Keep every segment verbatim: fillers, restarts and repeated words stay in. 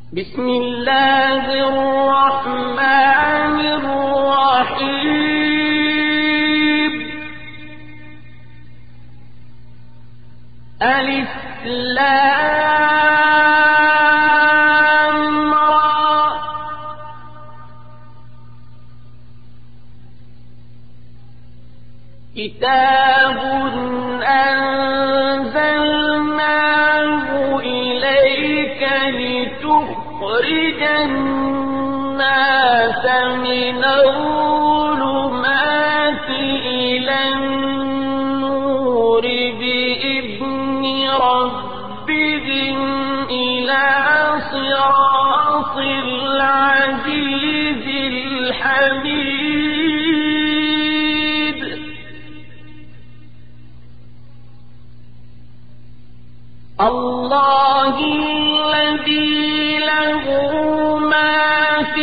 بسم الله الرحمن الرحيم. ألف لام را. كتاب أنزلناه إليك لتخرج الناس من الظلمات إلى النور بإذن ربهم إلى صراط العزيز الحميد. الله الذي له ما في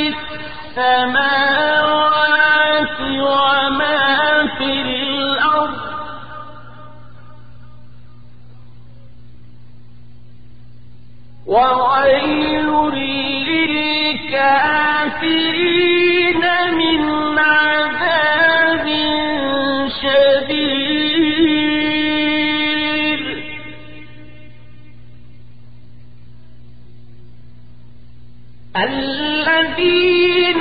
السماوات وما في الأرض وويل للكافرين من عذاب شديد. الذين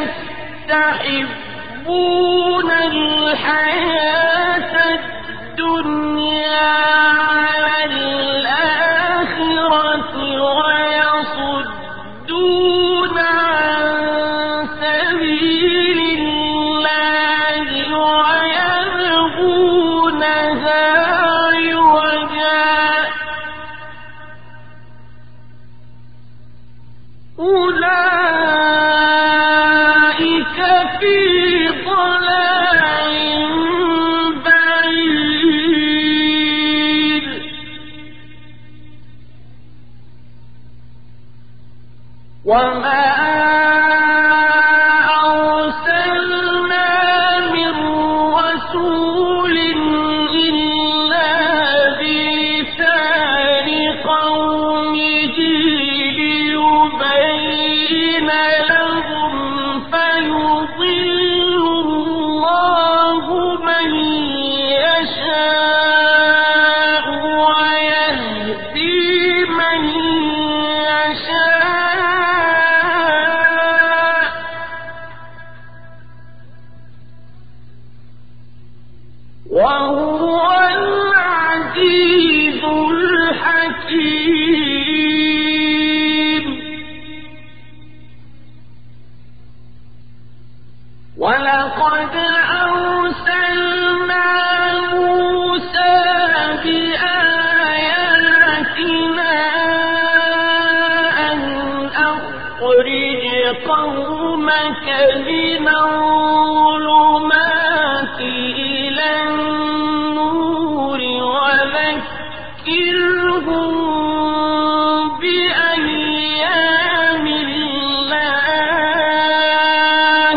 يستحبون الحياة الدنيا على الآخرة ويصدون عن سبيل الله ويبغونها عوجا أولئك في ضلال بعيد. وما أرسلنا من رسول إلا بلسان قومه ليبين لهم فيضل الله من يشاء ويهدي من يشاء وهو العزيز الحكيم. ولقد أرسلنا موسى بآياتنا أن أخرج قومك من الظلمات إلى النور وذكرهم بأيام الله.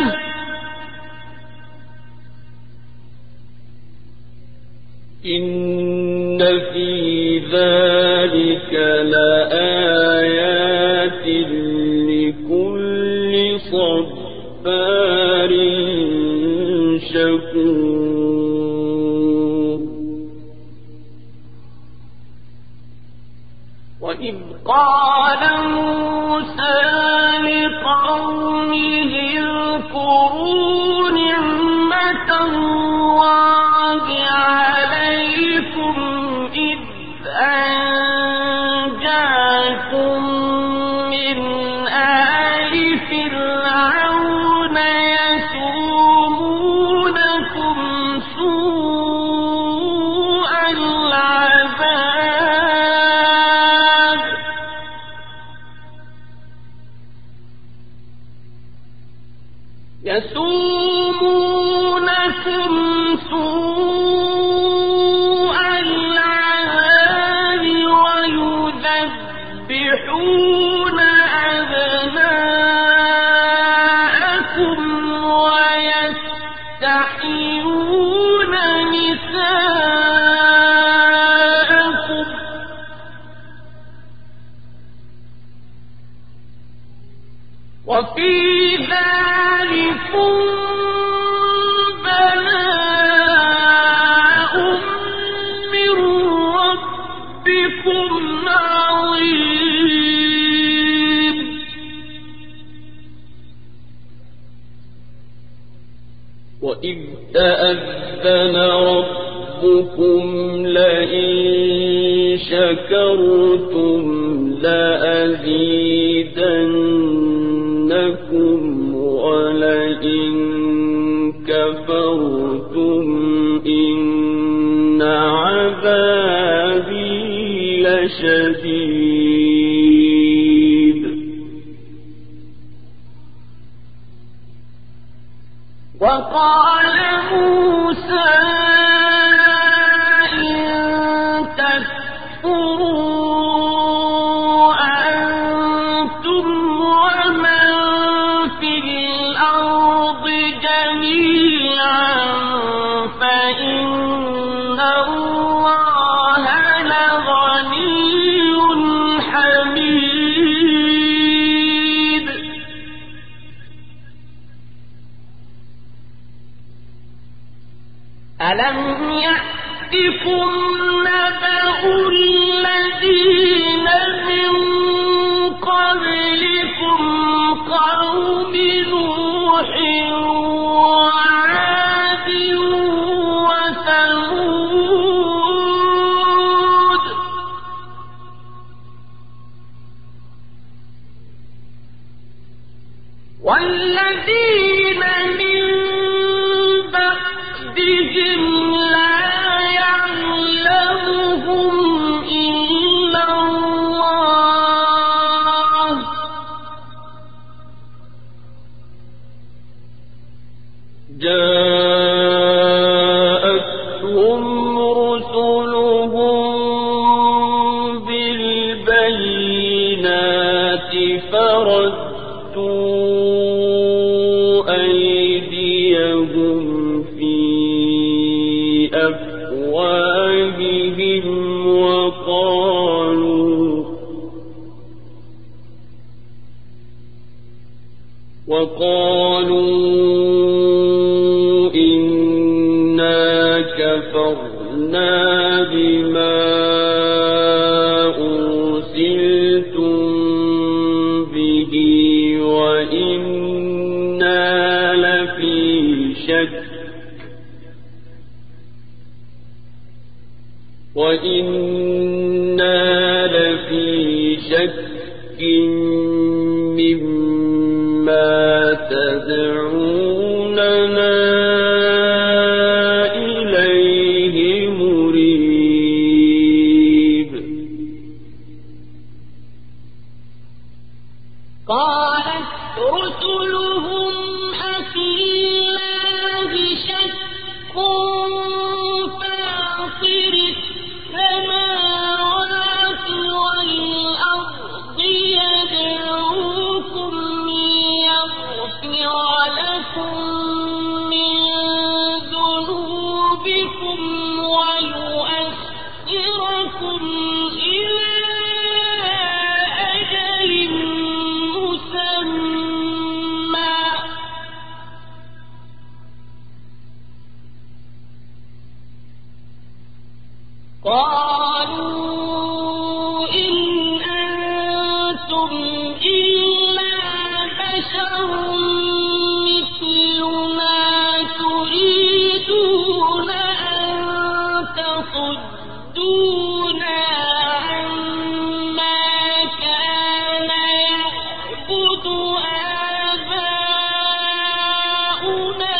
إن في ذلك لآيات لكل صبار شكور. وإذ قال موسى لقومه اذكروا نعمة الله عليكم إذ أنجاكم من آل فرعون يسومونكم سوء العذاب يسومونكم سوء العذاب ويذبحون أبناءكم ويستحيون نساءكم وفي ذلكم بلاء من ربكم عظيم وإذ تأذن ربكم لئن شكرتم لأزيدنكم ولئن كفرتم إن عذابي لشديد وقال موسى إن تكفروا أنتم ومن في الأرض جميعا فإن الله لغني حميد ألم يأتكم نبأ الذين من قبلكم قوم نوح وعاد وثمود والذين من بعدهم لا يعلمهم إلا الله جاءتهم رسلهم بالبينات فردوا أيديهم في أفواههم وقالوا وقالوا إنا كفرنا بما أرسلتم به وإنا لفي شك وإنا لفي شك مما تدعوننا إليه مريب قالت رسلهم أفي الله شك فاطر السماوات والأرض يدعوكم ليغفر لكم من ذنوبكم ويؤخركم إلى أجل مسمى قالوا إن أنتم إلا بشر مثلنا تريدون أن تصدونا عما كان يعبد آباؤنا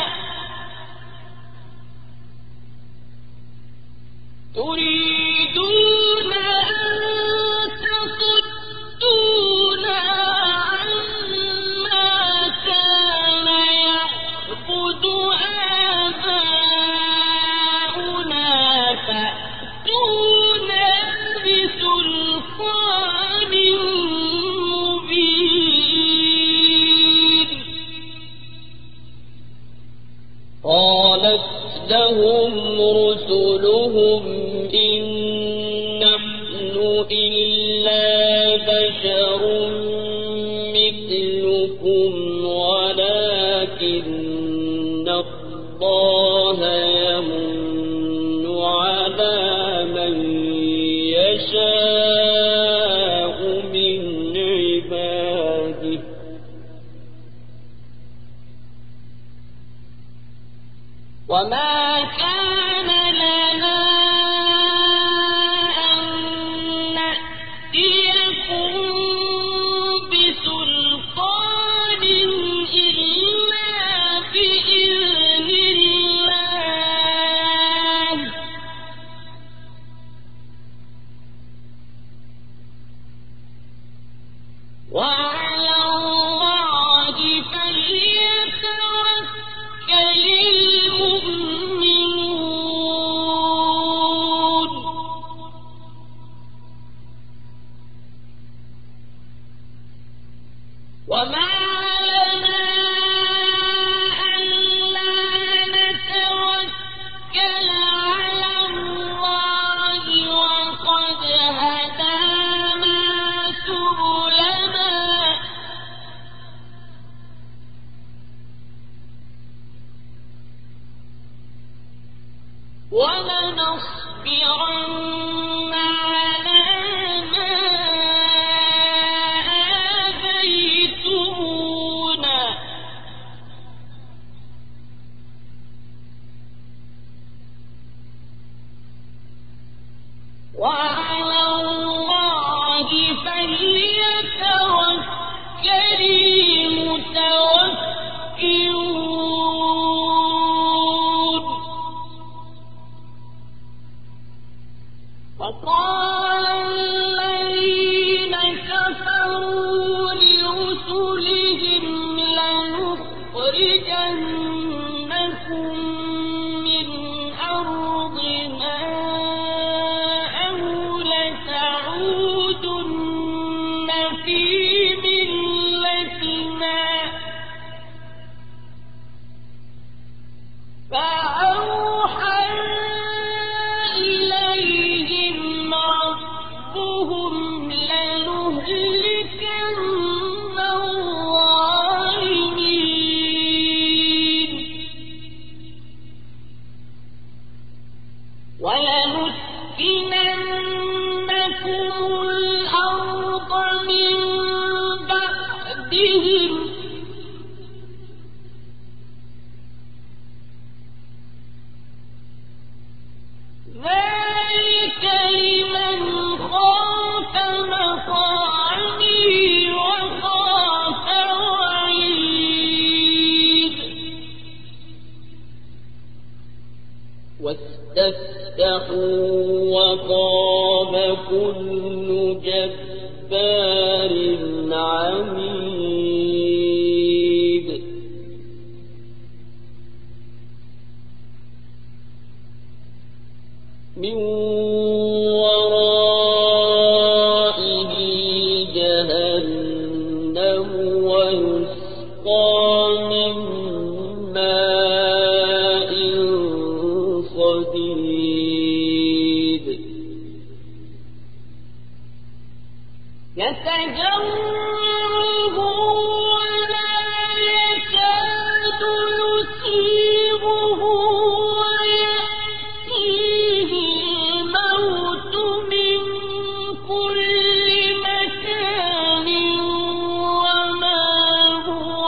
تريدون أن تصدونا عما كان يعبد آباؤنا فأتونا بسلطان مبين قالت لهم رسلهم إن نحن إلا بشر مثلكم يشاء من عباده وما كان لنا أن نأتيكم بسلطان إلا بإذن الله وعلى الله فليتوكل المؤمنون وما لنا ألا نتوكل على الله وقد هدانا سبلنا ولنصبرن على ما آذيتمونا وعلى الله فليتوكل المتوكلون وقال الذين كفروا لرسلهم لنخرجنكم من أرضنا أو لتعودن في ملتنا فأوحى إليهم ربهم لنهلكن الظالمين ولنسكننكم الأرض من بعدهم ذلك لمن خاف مقامي وخاف وعيد واستفتحوا وخاب كل جبار عنيد من ورائه جهنم ويسقى من ماء صديد يتجرعه ولا يكاد يصيبه ويأتيه الموت من كل مكان وما هو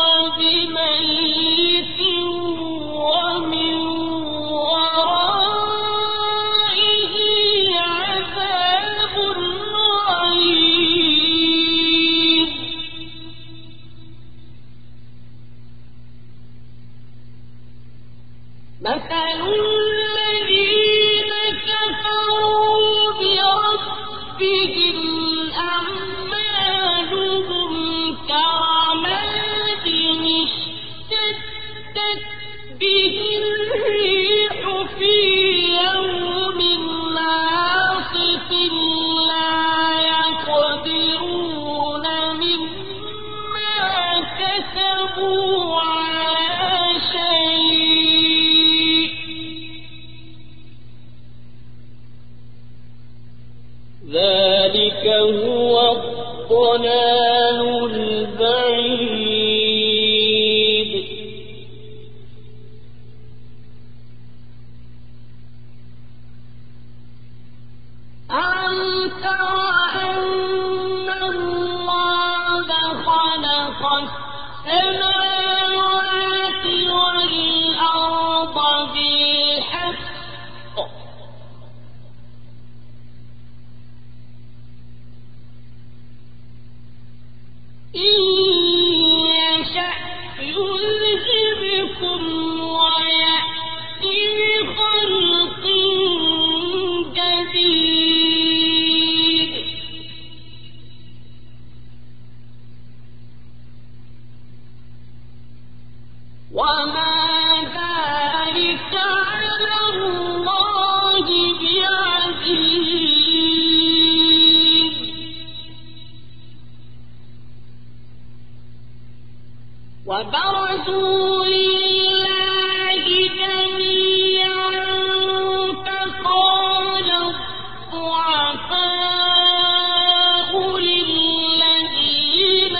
بميت ومن ورائه عذاب غليظ السماوات والأرض بالحق إن يشأ يذهبكم ويأت بخلق جديد وما ذلك على الله بعزيز وبرزوا لله جميعا فقال الضعفاء للذين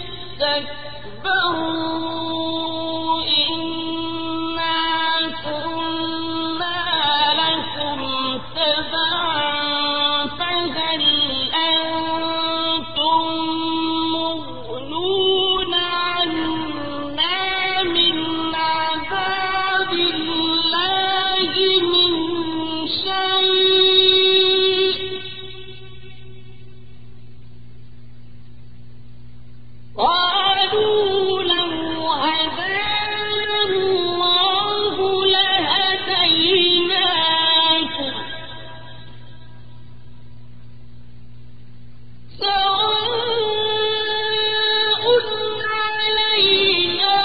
استكبروا إنا كنا لكم تبعا فهل أنتم مغنون عنا من عذاب الله من شيء قالوا لو هدانا الله لهديناكم سواء علينا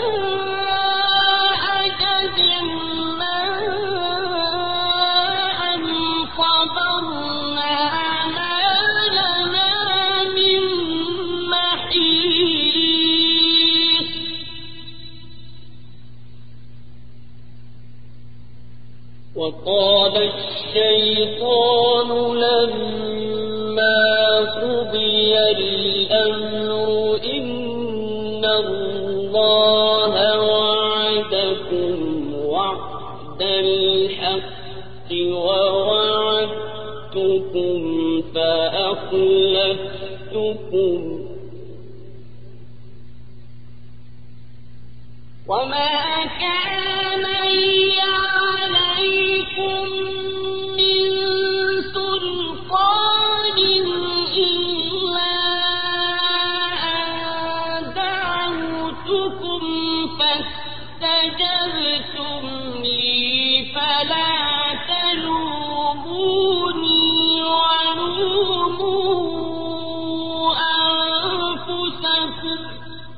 أجزعنا أم صبرنا ما لنا من محيص وقال الشيطان لما قضي الأمر إن الله وعدكم وعد الحق ووعدتكم فأخلفتكم وما كان لي عليكم من سلطان إلا أن دعوتكم فاستجبتم لي فلا تلوموني ولوموا أنفسكم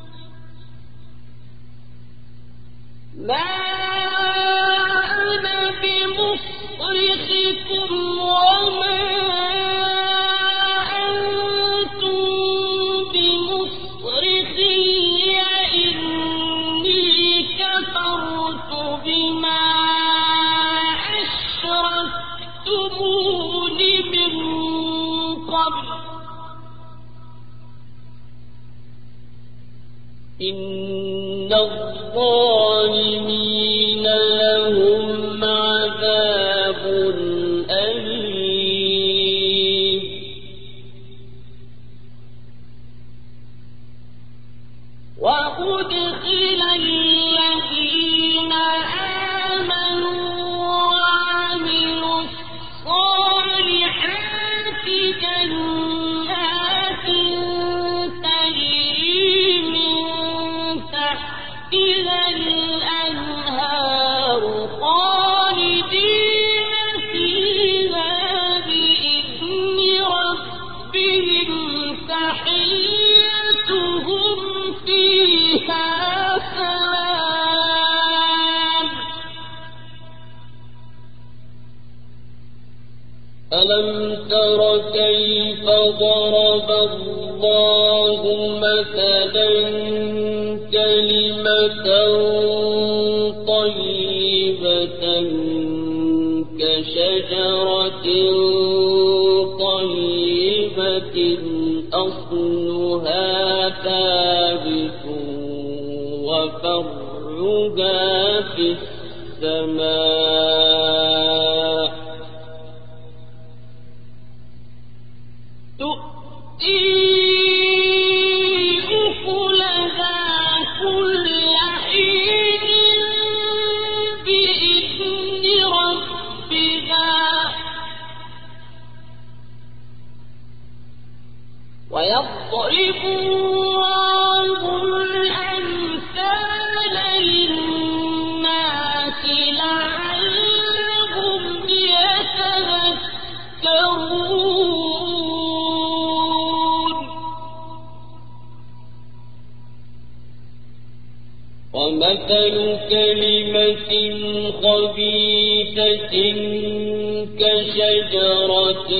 ما أنا بمصرخكم وما أنتم بمصرخي إني كفرت بما أشركتمون من قبل إن الظالمين لهم عذاب أليم وأدخل الذين آمنوا وعملوا الصالحات جنات تجري من تحتها الأنهار خالدين فيها بإذن ربهم تحيتهم فيها سلام ألم تر كيف ضرب الله مثلا كلمة طيبة كشجرة طيبة أصلها ثابت وفرعها في السماء تؤتي أكلها ومثل كلمة خبيثة كشجرة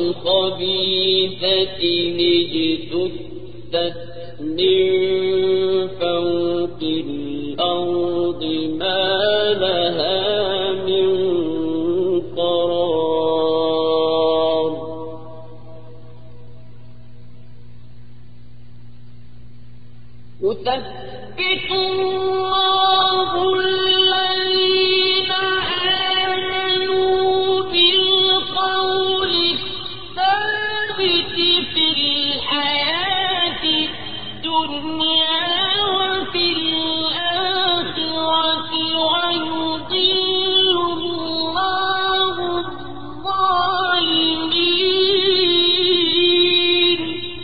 خبيثة اجتثت من فوق الأرض ما لها من قرار يثبت الله الذين آمنوا بالقول الثابت في الحياة الدنيا وفي الآخرة ويضل الله الظالمين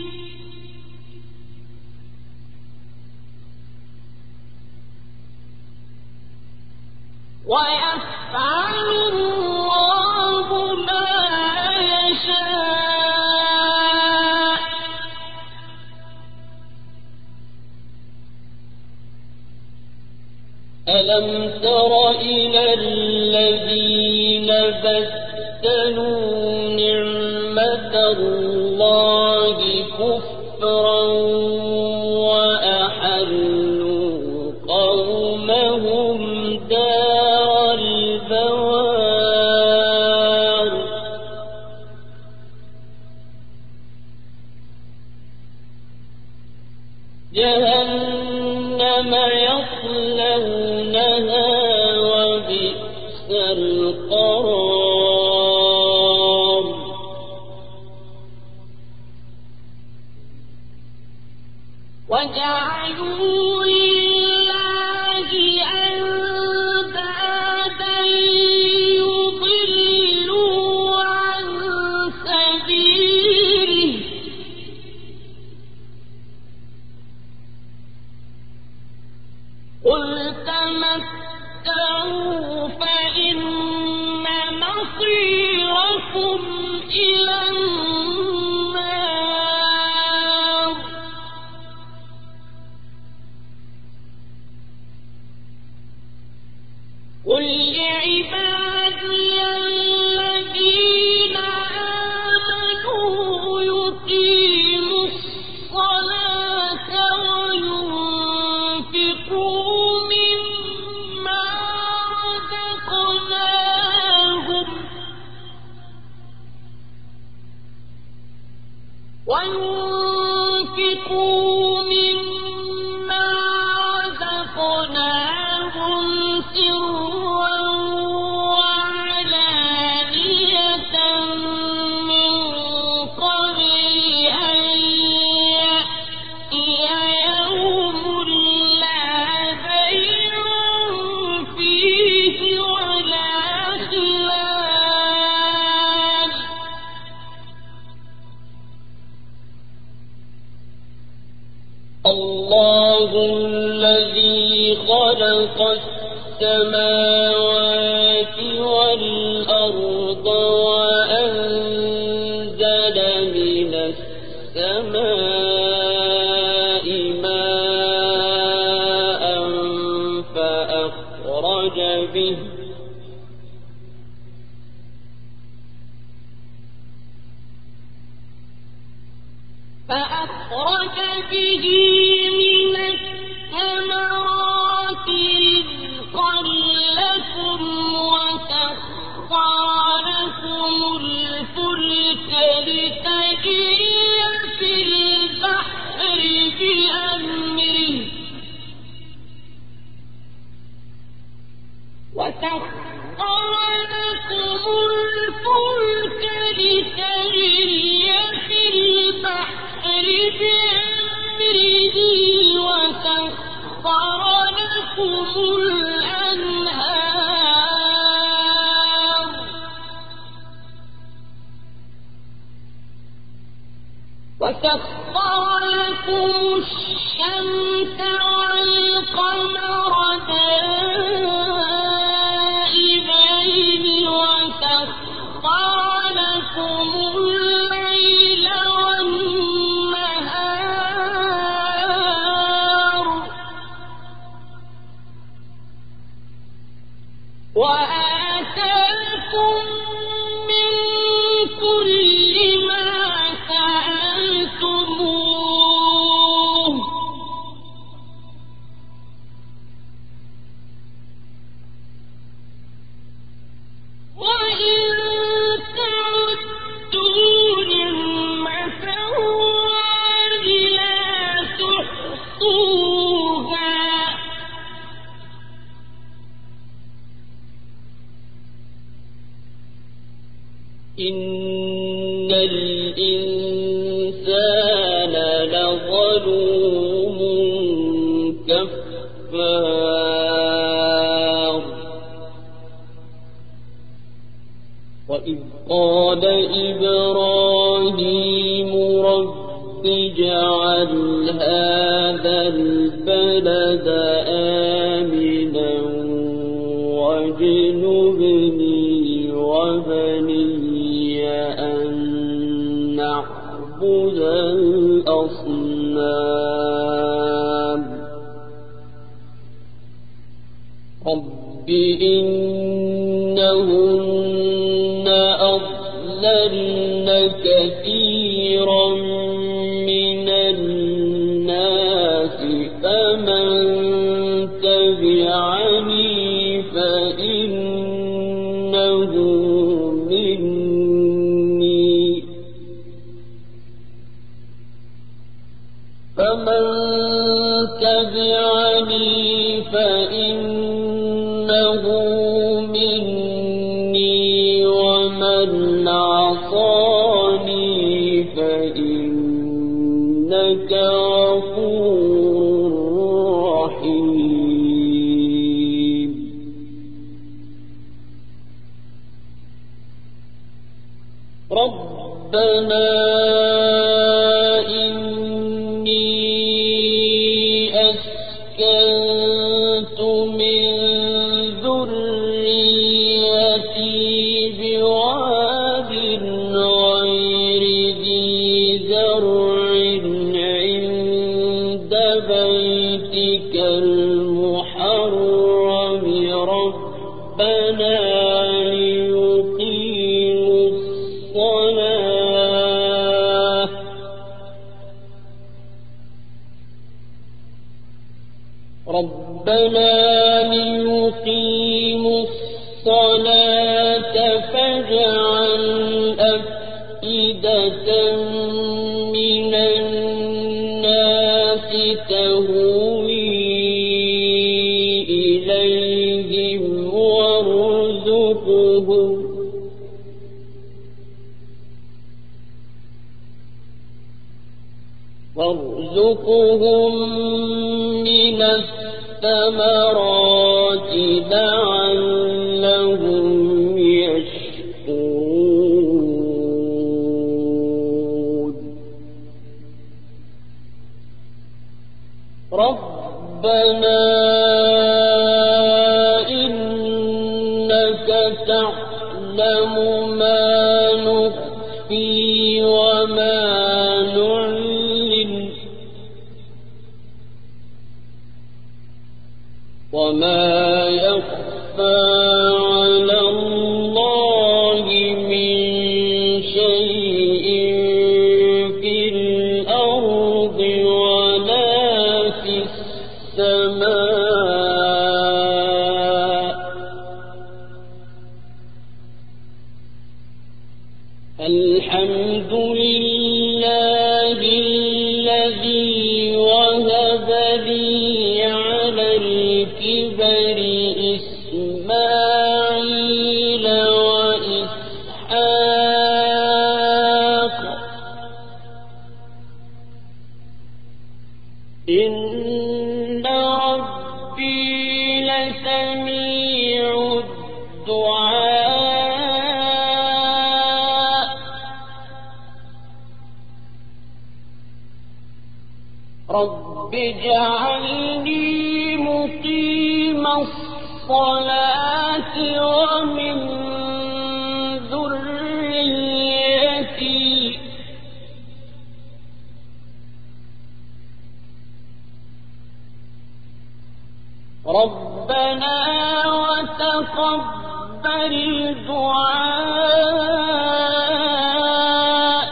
ويفعل الله ما يشاء ألم تر إلى الذين بدلوا نعمة الله كفرا وأحلوا قومهم دار البوار جهنم يصلونها وبئس القرار وجعلوا لله أندادا يضلوا عن سبيله قل تمتعوا فإن مصيركم إلى النار قل لعبادي الذين آمنوا يقيموا الصلاة وينفقوا مما رزقناهم وينفقوا مما رزقناهم سرا وعلانية من قبل أن يأتي يوم لا بيع فيه ولا خلال الله الذي خلق السماوات والأرض وأنزل من السماء ماء فأخرج به فأخرج به من الثمرات رزقا لكم وسخر لكم الفلك لتجري في البحر بأمره وسخر لكم الفلك لتجري في البحر بأمره وسخر لكم الأنهار وسخر لكم وآتاكم من كل ما سألتموه وإن تعدوا نعمة الله لا تحصوها إن الإنسان لظلوم كفار وإذ قال إبراهيم رب اجعل هذا البلد آمنا واجنبني وبني أن نعبد الأصنام رب إنهن أضللن كثيرا من الناس فمن تبعني فإنه مني فمن تبعني فإنه مني ومن عصاني فإنك غفور رحيم ربنا أسكنت من ذريتي بواد غير ذي زرع عند بيتك المحرم ربنا ليقيموا الصلاة ربنا ليقيموا الصلاة فاجعل أفئدة من الناس تهوي إليهم وارزقهم وارزقهم من الثمرات لعلهم يشكرون ربنا إنك تعلم ما نخفي وما نعلن وما يخفى على الله من شيء في الأرض ولا في السماء الحمد لله الذي وهب لي على الكبر إسماعيل وإسحاق إن ربي لسميع الدعاء رب اجعلني مقيم الصلاة ومن ذريتي ربنا وتقبل دعاء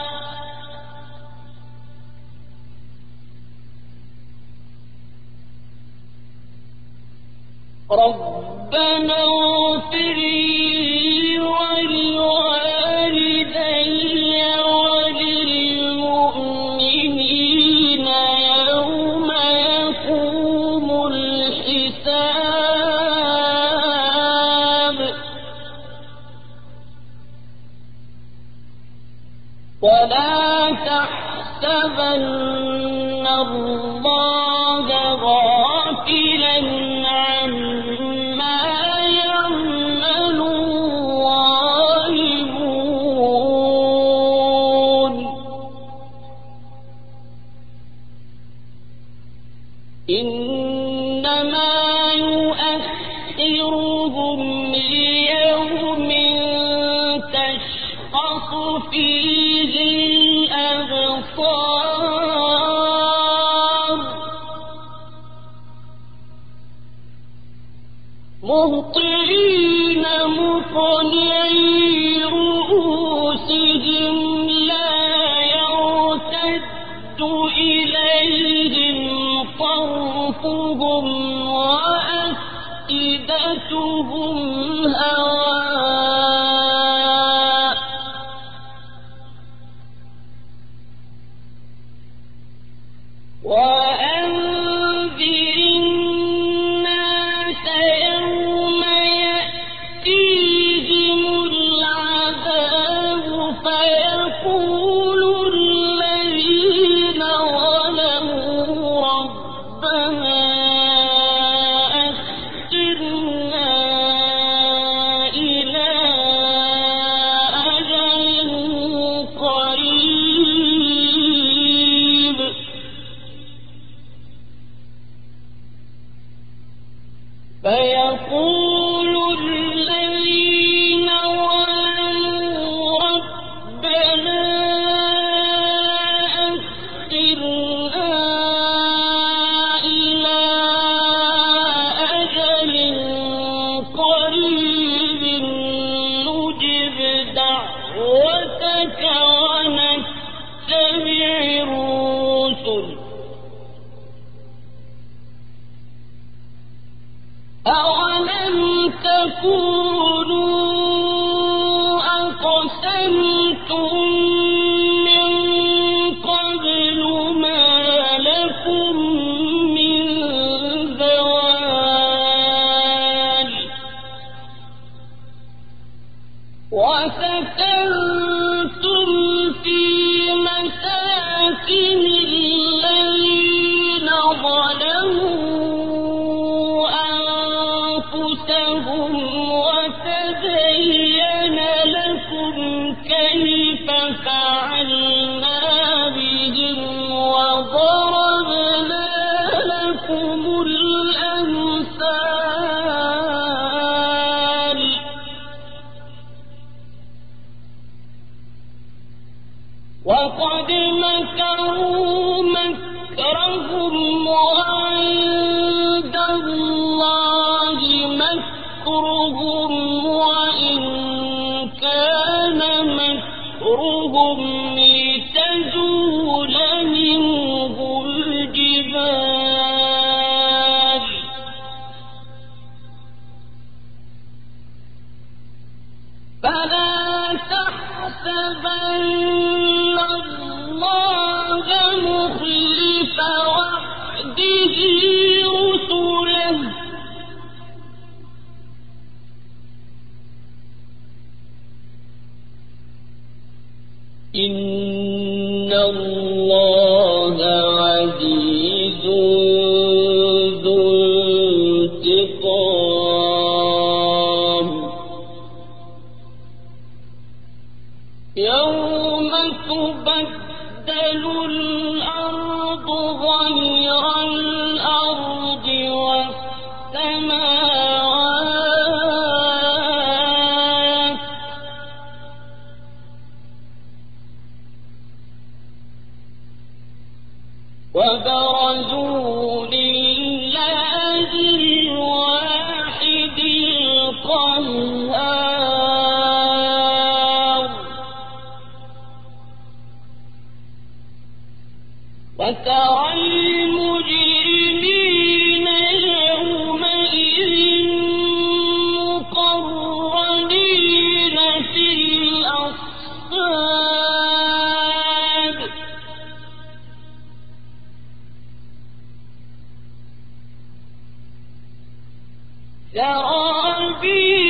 ربنا اغفر لي ولوالدي وللمؤمنين يوم يقوم الحساب ولا تحسبن الله غافلا عما يعمل الظالمون إنما يؤخرهم ليوم تشخص فيه الأبصار مهطعين مقنعي رؤوسهم لا يرتد إليهم طرفهم وأفئدتهم هواء وأنذر الناس يوم يأتيهم العذاب فيقول الذين ظلموا ربنا أخرنا إلى أجل قريب فيقول الذين ظلموا ربنا أخرنا إلى أجل قريب نجب دعوتك ونتبع الرسل أولم تكونوا أقسمتم من قبل ما لكم من زوال وسكنتم في مساكن الذين ظلموا أنفسهم وتبين لكم كيف فعلنا بهم وضربنا لكم الأمثال وقد مكروا مكرهم وعند الله مكرهم وإن كان مكرهم لتزول منه الجبال فلا تحسبن الله مخلف وعده رسله إن الله عزيز ذو انتقام يوم تبدل الأرض غير الأرض والسماوات وبرزوا لله الواحد القهار وترى المجرمين يومئذ مقرنين في الأصفاد سرابيل